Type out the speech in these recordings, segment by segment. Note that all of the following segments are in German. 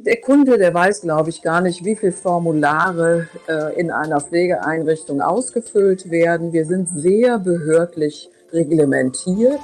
Der Kunde, der weiß, glaube ich, gar nicht, wie viele Formulare in einer Pflegeeinrichtung ausgefüllt werden. Wir sind sehr behördlich reglementiert.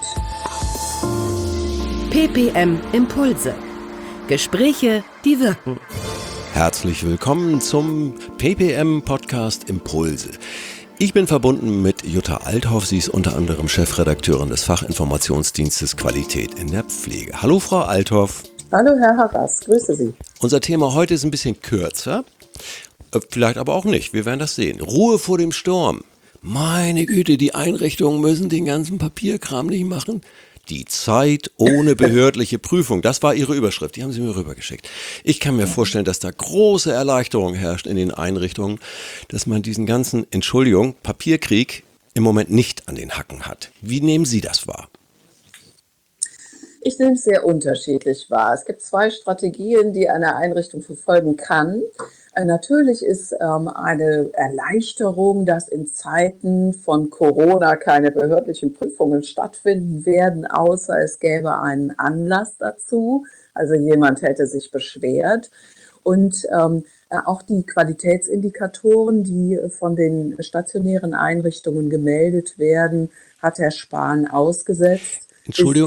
PPM Impulse. Gespräche, die wirken. Herzlich willkommen zum PPM Podcast Impulse. Ich bin verbunden mit Jutta Althoff. Sie ist unter anderem Chefredakteurin des Fachinformationsdienstes Qualität in der Pflege. Hallo Frau Althoff. Hallo Herr Harras, grüße Sie. Unser Thema heute ist ein bisschen kürzer, vielleicht aber auch nicht. Wir werden das sehen. Ruhe vor dem Sturm. Meine Güte, die Einrichtungen müssen den ganzen Papierkram nicht machen. Die Zeit ohne behördliche Prüfung, das war Ihre Überschrift, die haben Sie mir rübergeschickt. Ich kann mir vorstellen, dass da große Erleichterung herrscht in den Einrichtungen, dass man diesen ganzen, Papierkrieg im Moment nicht an den Hacken hat. Wie nehmen Sie das wahr? Ich nehme es sehr unterschiedlich wahr. Es gibt zwei Strategien, die eine Einrichtung verfolgen kann. Natürlich ist eine Erleichterung, dass in Zeiten von Corona keine behördlichen Prüfungen stattfinden werden, außer es gäbe einen Anlass dazu. Also jemand hätte sich beschwert. Und auch die Qualitätsindikatoren, die von den stationären Einrichtungen gemeldet werden, hat Herr Spahn ausgesetzt. Entschuldigung,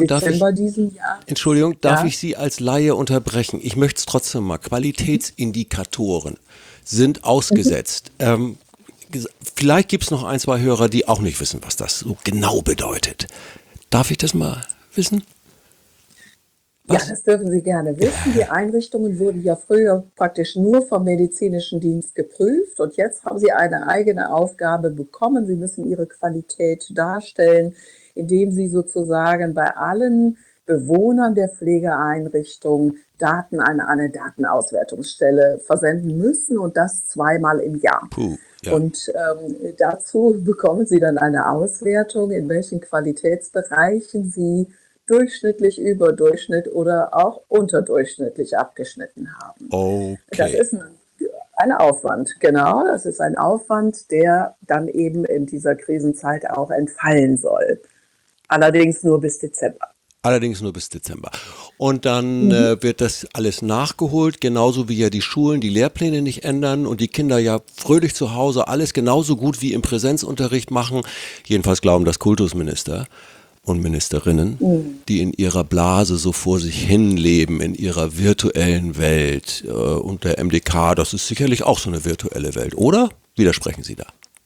darf Ja. ich Sie als Laie unterbrechen? Ich möchte es trotzdem mal. Qualitätsindikatoren sind ausgesetzt. Vielleicht gibt es noch ein, zwei Hörer, die auch nicht wissen, was das so genau bedeutet. Darf ich das mal wissen? Ja, das dürfen Sie gerne wissen. Die Einrichtungen wurden ja früher praktisch nur vom medizinischen Dienst geprüft und jetzt haben sie eine eigene Aufgabe bekommen. Sie müssen ihre Qualität darstellen, indem sie sozusagen bei allen Bewohnern der Pflegeeinrichtung Daten an eine Datenauswertungsstelle versenden müssen und das zweimal im Jahr. Ja. Und dazu bekommen sie dann eine Auswertung, in welchen Qualitätsbereichen sie durchschnittlich, überdurchschnitt oder auch unterdurchschnittlich abgeschnitten haben. Okay. Das ist ein Aufwand, genau. Das ist ein Aufwand, der dann eben in dieser Krisenzeit auch entfallen soll. Allerdings nur bis Dezember. Und dann wird das alles nachgeholt, genauso wie ja die Schulen die Lehrpläne nicht ändern und die Kinder ja fröhlich zu Hause alles genauso gut wie im Präsenzunterricht machen. Jedenfalls glauben das Kultusminister und Ministerinnen, die in ihrer Blase so vor sich hin leben, in ihrer virtuellen Welt. Und der MDK, das ist sicherlich auch so eine virtuelle Welt, oder? Widersprechen Sie da?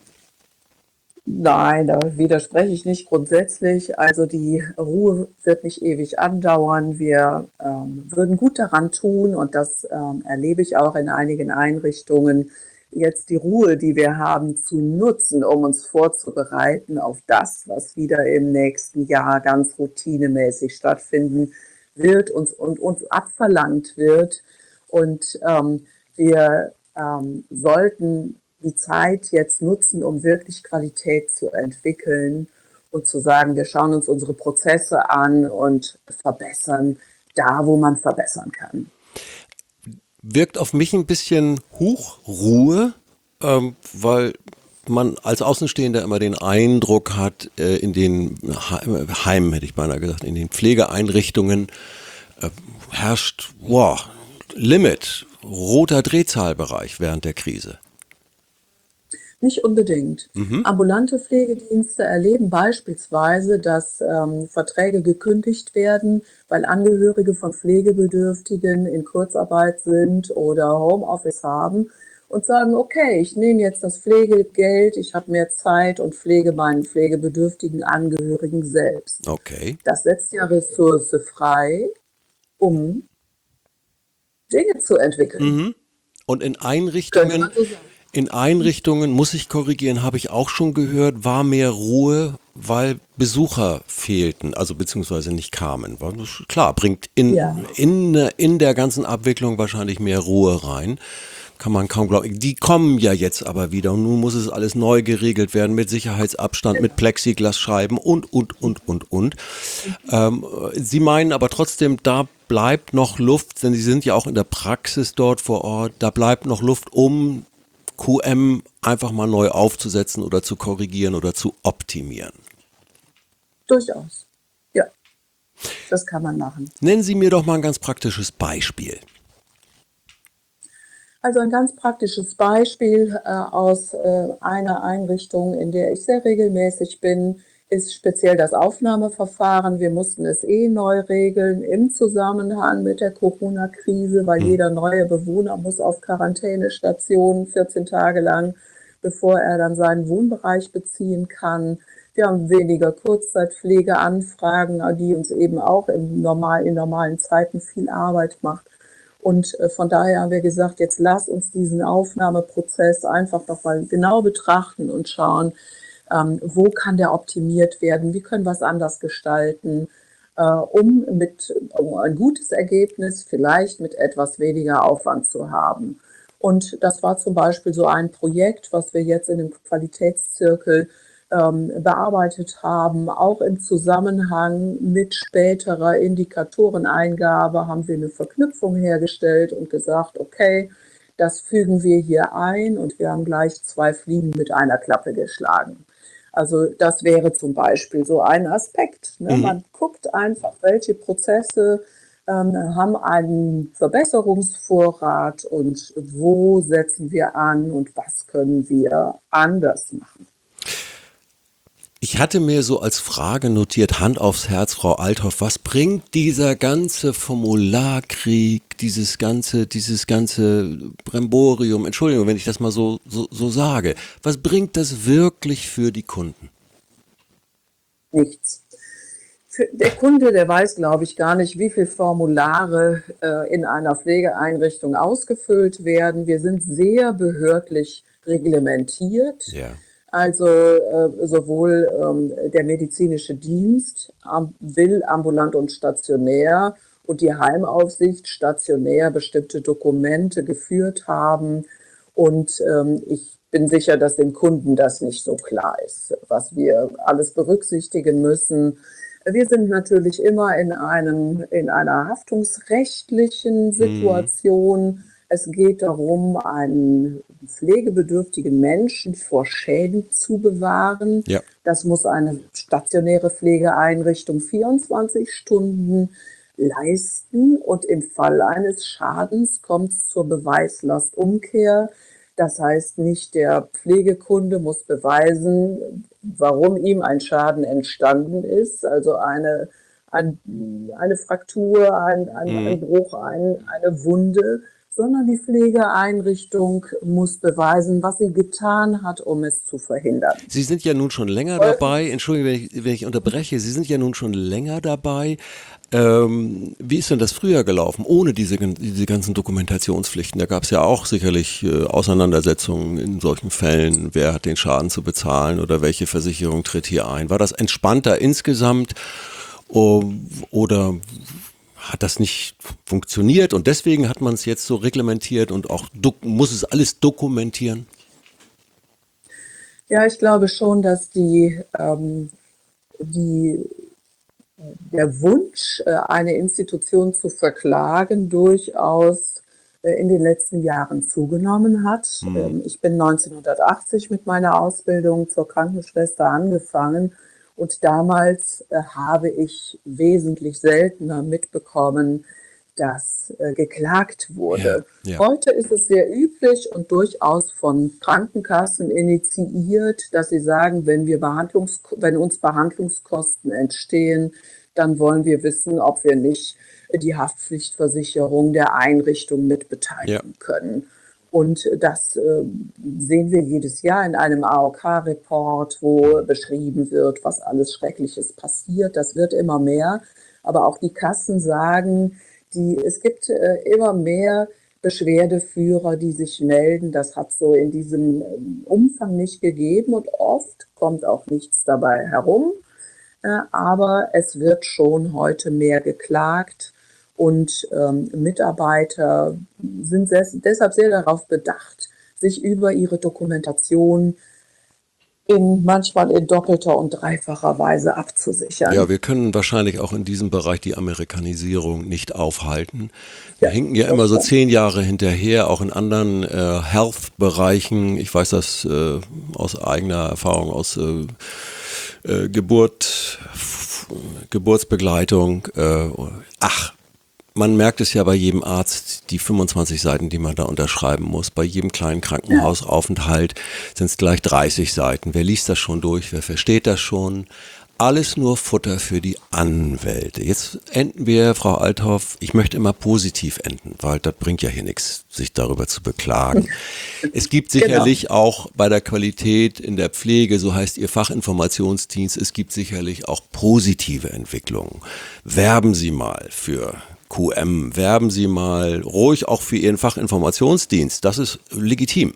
Nein, da widerspreche ich nicht grundsätzlich. Also die Ruhe wird nicht ewig andauern. Wir würden gut daran tun, und das erlebe ich auch in einigen Einrichtungen, jetzt die Ruhe, die wir haben, zu nutzen, um uns vorzubereiten auf das, was wieder im nächsten Jahr ganz routinemäßig stattfinden wird und uns abverlangt wird. Und wir sollten die Zeit jetzt nutzen, um wirklich Qualität zu entwickeln und zu sagen, wir schauen uns unsere Prozesse an und verbessern da, wo man verbessern kann. Wirkt auf mich ein bisschen Ruhe, weil man als Außenstehender immer den Eindruck hat, in den Heimen, hätte ich beinahe gesagt, in den Pflegeeinrichtungen herrscht Limit, roter Drehzahlbereich während der Krise. Nicht unbedingt. Ambulante Pflegedienste erleben beispielsweise, dass Verträge gekündigt werden, weil Angehörige von Pflegebedürftigen in Kurzarbeit sind oder Homeoffice haben und sagen, okay, ich nehme jetzt das Pflegegeld, ich habe mehr Zeit und pflege meinen pflegebedürftigen Angehörigen selbst. Okay. Das setzt ja Ressource frei, um Dinge zu entwickeln. Und in Könnte man so sagen. Einrichtungen, muss ich korrigieren, habe ich auch schon gehört, war mehr Ruhe, weil Besucher fehlten, also beziehungsweise nicht kamen. Klar, bringt in der ganzen Abwicklung wahrscheinlich mehr Ruhe rein. Kann man kaum glauben. Die kommen ja jetzt aber wieder und nun muss es alles neu geregelt werden mit Sicherheitsabstand, mit Plexiglasscheiben und. Sie meinen aber trotzdem, da bleibt noch Luft, denn Sie sind ja auch in der Praxis dort vor Ort, da bleibt noch Luft, um QM einfach mal neu aufzusetzen oder zu korrigieren oder zu optimieren. Durchaus. Ja, das kann man machen. Nennen Sie mir doch mal ein ganz praktisches Beispiel. Also ein ganz praktisches Beispiel aus einer Einrichtung, in der ich sehr regelmäßig bin, ist speziell das Aufnahmeverfahren. Wir mussten es neu regeln im Zusammenhang mit der Corona-Krise, weil jeder neue Bewohner muss auf Quarantänestation 14 Tage lang, bevor er dann seinen Wohnbereich beziehen kann. Wir haben weniger Kurzzeitpflegeanfragen, die uns eben auch in normalen Zeiten viel Arbeit macht. Und von daher haben wir gesagt, jetzt lass uns diesen Aufnahmeprozess einfach nochmal genau betrachten und schauen, wo kann der optimiert werden, wie können wir es anders gestalten, um ein gutes Ergebnis vielleicht mit etwas weniger Aufwand zu haben. Und das war zum Beispiel so ein Projekt, was wir jetzt in dem Qualitätszirkel bearbeitet haben. Auch im Zusammenhang mit späterer Indikatoreneingabe haben wir eine Verknüpfung hergestellt und gesagt, okay, das fügen wir hier ein und wir haben gleich 2 Fliegen mit einer Klappe geschlagen. Also das wäre zum Beispiel so ein Aspekt. Ne? Man guckt einfach, welche Prozesse haben einen Verbesserungsvorrat und wo setzen wir an und was können wir anders machen. Ich hatte mir so als Frage notiert, Hand aufs Herz, Frau Althoff, was bringt dieser ganze Formularkrieg, dieses ganze Bremborium, Entschuldigung, wenn ich das mal so sage, was bringt das wirklich für die Kunden? Nichts. Der Kunde, der weiß, glaube ich, gar nicht, wie viele Formulare in einer Pflegeeinrichtung ausgefüllt werden. Wir sind sehr behördlich reglementiert. Ja. Also sowohl der medizinische Dienst will ambulant und stationär und die Heimaufsicht stationär bestimmte Dokumente geführt haben. Und ich bin sicher, dass dem Kunden das nicht so klar ist, was wir alles berücksichtigen müssen. Wir sind natürlich immer in einer haftungsrechtlichen Situation. Es geht darum, einen pflegebedürftigen Menschen vor Schäden zu bewahren. Ja. Das muss eine stationäre Pflegeeinrichtung 24 Stunden leisten. Und im Fall eines Schadens kommt es zur Beweislastumkehr. Das heißt, nicht der Pflegekunde muss beweisen, warum ihm ein Schaden entstanden ist, also eine Fraktur, ein Bruch, eine Wunde, sondern die Pflegeeinrichtung muss beweisen, was sie getan hat, um es zu verhindern. Sie sind ja nun schon länger dabei, Entschuldigung, wenn ich unterbreche, Sie sind ja nun schon länger dabei. Wie ist denn das früher gelaufen, ohne diese ganzen Dokumentationspflichten? Da gab es ja auch sicherlich Auseinandersetzungen in solchen Fällen, wer hat den Schaden zu bezahlen oder welche Versicherung tritt hier ein. War das entspannter insgesamt oder hat das nicht funktioniert und deswegen hat man es jetzt so reglementiert und auch muss es alles dokumentieren? Ja, ich glaube schon, dass der Wunsch, eine Institution zu verklagen, durchaus in den letzten Jahren zugenommen hat. Ich bin 1980 mit meiner Ausbildung zur Krankenschwester angefangen und damals habe ich wesentlich seltener mitbekommen, dass geklagt wurde. Ja. Heute ist es sehr üblich und durchaus von Krankenkassen initiiert, dass sie sagen, wenn uns Behandlungskosten entstehen, dann wollen wir wissen, ob wir nicht die Haftpflichtversicherung der Einrichtung mitbeteiligen können. Und das sehen wir jedes Jahr in einem AOK-Report, wo beschrieben wird, was alles Schreckliches passiert. Das wird immer mehr. Aber auch die Kassen sagen, es gibt immer mehr Beschwerdeführer, die sich melden. Das hat so in diesem Umfang nicht gegeben und oft kommt auch nichts dabei herum. Aber es wird schon heute mehr geklagt und Mitarbeiter sind deshalb sehr darauf bedacht, sich über ihre Dokumentation manchmal in doppelter und dreifacher Weise abzusichern. Ja, wir können wahrscheinlich auch in diesem Bereich die Amerikanisierung nicht aufhalten. Wir hinken ja immer so 10 Jahre hinterher, auch in anderen Health-Bereichen. Ich weiß das aus eigener Erfahrung, aus Geburtsbegleitung. Man merkt es ja bei jedem Arzt, die 25 Seiten, die man da unterschreiben muss. Bei jedem kleinen Krankenhausaufenthalt sind es gleich 30 Seiten. Wer liest das schon durch? Wer versteht das schon? Alles nur Futter für die Anwälte. Jetzt enden wir, Frau Althoff, ich möchte immer positiv enden, weil das bringt ja hier nichts, sich darüber zu beklagen. Es gibt sicherlich auch bei der Qualität in der Pflege, so heißt Ihr Fachinformationsdienst, es gibt sicherlich auch positive Entwicklungen. Werben Sie mal für QM, werben Sie mal ruhig auch für Ihren Fachinformationsdienst, das ist legitim.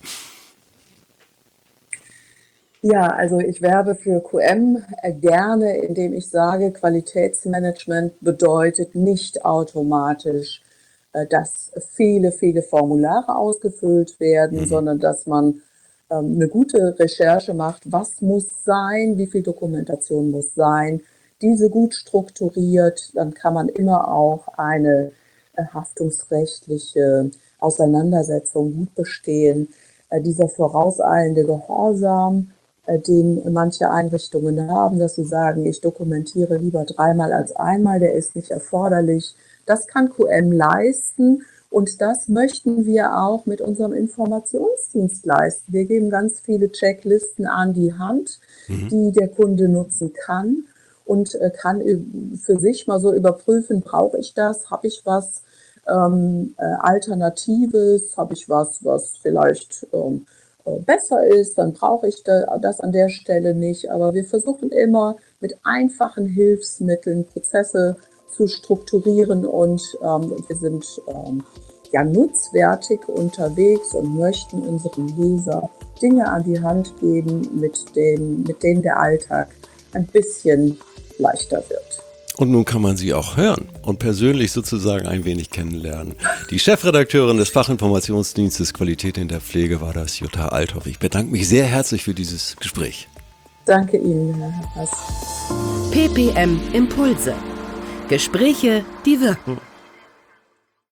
Ja, also ich werbe für QM gerne, indem ich sage, Qualitätsmanagement bedeutet nicht automatisch, dass viele, viele Formulare ausgefüllt werden, sondern dass man eine gute Recherche macht, was muss sein, wie viel Dokumentation muss sein, diese gut strukturiert, dann kann man immer auch eine haftungsrechtliche Auseinandersetzung gut bestehen. Dieser vorauseilende Gehorsam, den manche Einrichtungen haben, dass sie sagen, ich dokumentiere lieber 3-mal als einmal, der ist nicht erforderlich. Das kann QM leisten und das möchten wir auch mit unserem Informationsdienst leisten. Wir geben ganz viele Checklisten an die Hand, die der Kunde nutzen kann und kann für sich mal so überprüfen, brauche ich das, habe ich was Alternatives, habe ich was vielleicht besser ist, dann brauche ich das an der Stelle nicht. Aber wir versuchen immer mit einfachen Hilfsmitteln Prozesse zu strukturieren und wir sind nutzwertig unterwegs und möchten unseren Leser Dinge an die Hand geben, mit denen der Alltag ein bisschen leichter wird. Und nun kann man sie auch hören und persönlich sozusagen ein wenig kennenlernen. Die Chefredakteurin des Fachinformationsdienstes Qualität in der Pflege war das Jutta Althoff. Ich bedanke mich sehr herzlich für dieses Gespräch. Danke Ihnen, Herr Hass. PPM Impulse. Gespräche, die wirken.